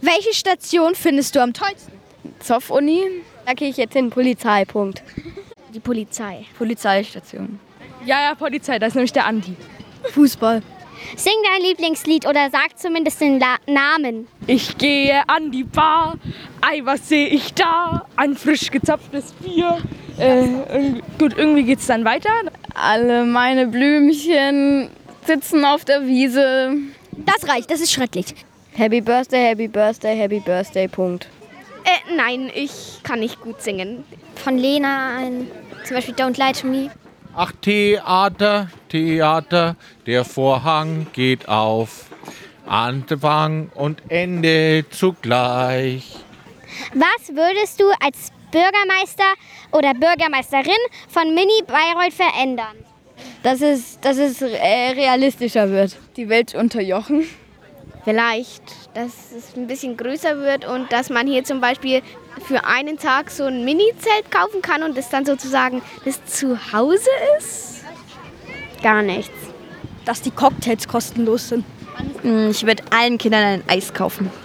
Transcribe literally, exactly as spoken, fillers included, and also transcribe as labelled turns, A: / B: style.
A: Welche Station findest du am tollsten?
B: Zoff-Uni. Da gehe ich jetzt hin, Polizeipunkt.
A: Die Polizei.
B: Polizeistation.
C: Ja, ja, Polizei, das ist nämlich der Andi.
B: Fußball.
A: Sing dein Lieblingslied oder sag zumindest den La- Namen.
C: Ich gehe an die Bar, ei, was sehe ich da? Ein frisch gezapftes Bier. Äh, irgendwie, gut, irgendwie geht's dann weiter.
B: Alle meine Blümchen sitzen auf der Wiese.
A: Das reicht, das ist schrecklich.
B: Happy Birthday, Happy Birthday, Happy Birthday, Punkt.
A: Äh, nein, ich kann nicht gut singen. Von Lena ein, zum Beispiel Don't Lie to Me.
D: Ach, Theater, Theater, der Vorhang geht auf. Anfang und Ende zugleich.
A: Was würdest du als Bürgermeister oder Bürgermeisterin von Mini Bayreuth verändern?
B: Dass es, dass es äh, realistischer wird. Die Welt unterjochen.
E: Vielleicht, dass es ein bisschen größer wird und dass man hier zum Beispiel für einen Tag so ein Mini-Zelt kaufen kann und das dann sozusagen das Zuhause ist? Gar nichts.
B: Dass die Cocktails kostenlos sind.
F: Ich würde allen Kindern ein Eis kaufen.